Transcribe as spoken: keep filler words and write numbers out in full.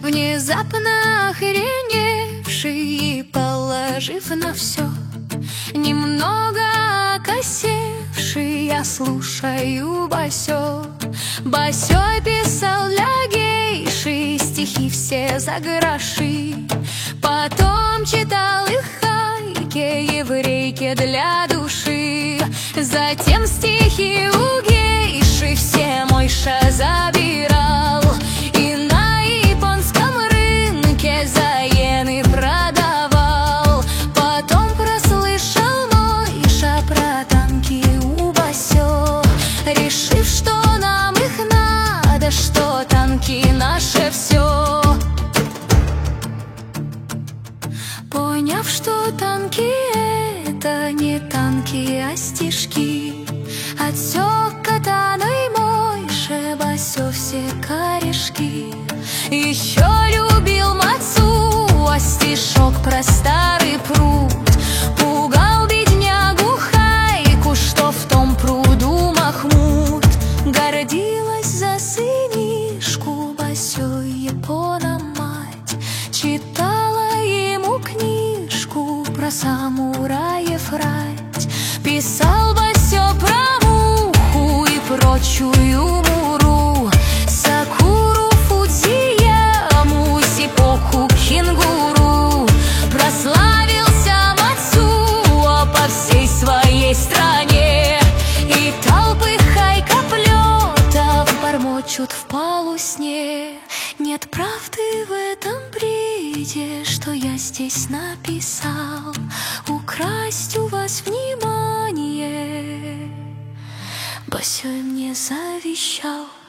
Внезапно охреневший и положив на все немного окосевший, я слушаю Басё. Басё писал для гейши стихи все за гроши, потом читал их хайке еврейке для души. Затем стихи у гейши все Мойша забирал и на японском рынке за иены продавал. Потом прослышал Мойша про танки у Басё, решив, что нам их надо, что танки наше все. Поняв, что танки это не танки, а стишки, отсек катаной Мойша Басё все корешки. Еще любил мацу, а стишок про старый пруд пугал беднягу Хайку, что в том пруду Махмуд. Гордилась за сынишку Басё япона мать, читала ему книжку про самураев рать. Писал Басё про муху и прочую муру, сакуру, фудзияму, сипоку, кенгуру. Прославился Мацуо по всей своей стране, и толпы хайкоплетов бормочут в полусне. Нет правды в этом бреде, что я здесь написал, украсть у вас внимание Басё мне завещал.